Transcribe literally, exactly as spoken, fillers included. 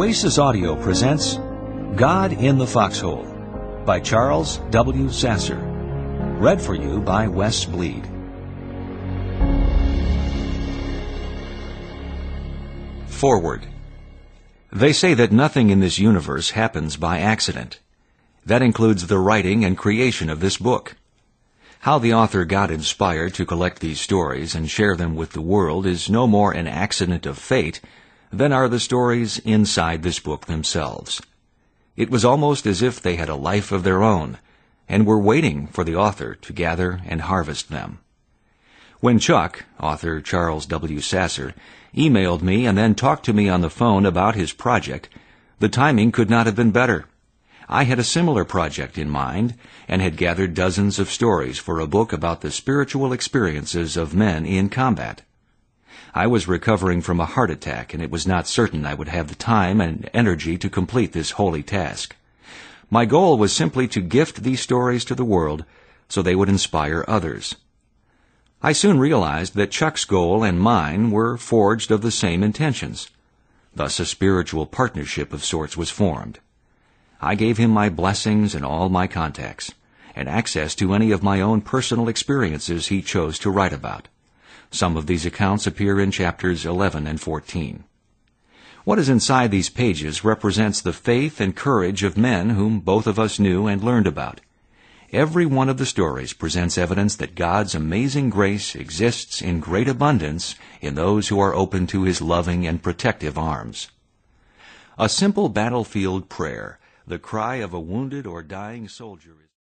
Oasis Audio presents God in the Foxhole by Charles W. Sasser. Read for you by Wes Bleed. Forward. They say that nothing in this universe happens by accident. That includes the writing and creation of this book. How the author got inspired to collect these stories and share them with the world is no more an accident of fate than are the stories inside this book themselves. It was almost as if they had a life of their own and were waiting for the author to gather and harvest them. When Chuck, author Charles W. Sasser, emailed me and then talked to me on the phone about his project, the timing could not have been better. I had a similar project in mind and had gathered dozens of stories for a book about the spiritual experiences of men in combat. I was recovering from a heart attack, and it was not certain I would have the time and energy to complete this holy task. My goal was simply to gift these stories to the world so they would inspire others. I soon realized that Chuck's goal and mine were forged of the same intentions. Thus a spiritual partnership of sorts was formed. I gave him my blessings and all my contacts, and access to any of my own personal experiences he chose to write about. Some of these accounts appear in chapters eleven and fourteen. What is inside these pages represents the faith and courage of men whom both of us knew and learned about. Every one of the stories presents evidence that God's amazing grace exists in great abundance in those who are open to His loving and protective arms. A simple battlefield prayer, the cry of a wounded or dying soldier.